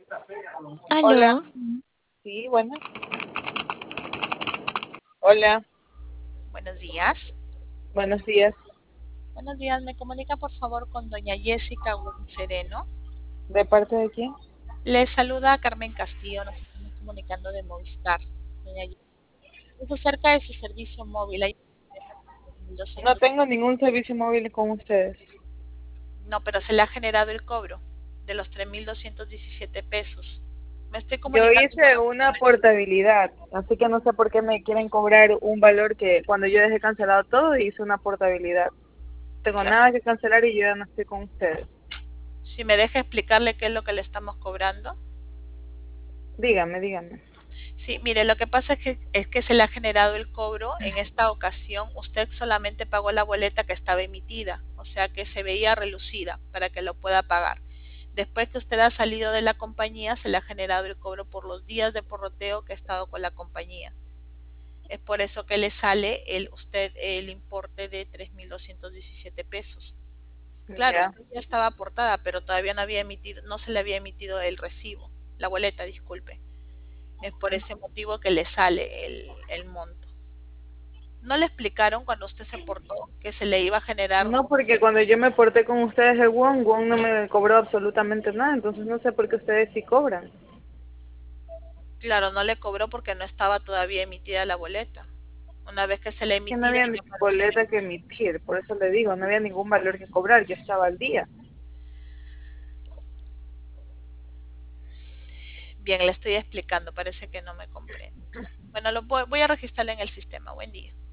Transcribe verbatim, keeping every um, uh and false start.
Hola, Aló, sí, bueno. Hola, buenos días. buenos días. Buenos días, me comunica por favor con doña Jessica Guzmán Sereno. ¿De parte de quién? Le saluda Carmen Castillo, nos estamos comunicando de Movistar. Doña Jessica, es acerca de su servicio móvil. Hay No mil doscientos. tengo ningún servicio móvil con ustedes. No, pero se le ha generado el cobro de los tres mil doscientos diecisiete pesos. Me estoy Yo comunicando hice una portabilidad, así que no sé por qué me quieren cobrar un valor que cuando yo dejé cancelado todo hice una portabilidad. Tengo claro. nada que cancelar y yo ya no estoy con ustedes. Si me deja explicarle qué es lo que le estamos cobrando. Dígame, dígame. Sí, mire, lo que pasa es que, es que se le ha generado el cobro. En esta ocasión, usted solamente pagó la boleta que estaba emitida, o sea que se veía relucida para que lo pueda pagar. Después que usted ha salido de la compañía, se le ha generado el cobro por los días de porroteo que ha estado con la compañía. Es por eso que le sale el, usted el importe de tres mil doscientos diecisiete pesos. Claro, Ya. usted ya estaba aportada, pero todavía no había emitido, no se le había emitido el recibo, la boleta, disculpe. Es por ese motivo que le sale el, el monto. ¿No le explicaron cuando usted se portó que se le iba a generar? No, porque cuando yo me porté con ustedes el Won, Won no me cobró absolutamente nada, entonces no sé por qué ustedes sí cobran. Claro, no le cobró porque no estaba todavía emitida la boleta. Una vez que se le Que no emitida había y ni le apareció en el... boleta que emitir, por eso le digo, no había ningún valor que cobrar, yo estaba al día. Bien, le estoy explicando, parece que no me comprende. Bueno, lo voy, voy a registrarle en el sistema. Buen día.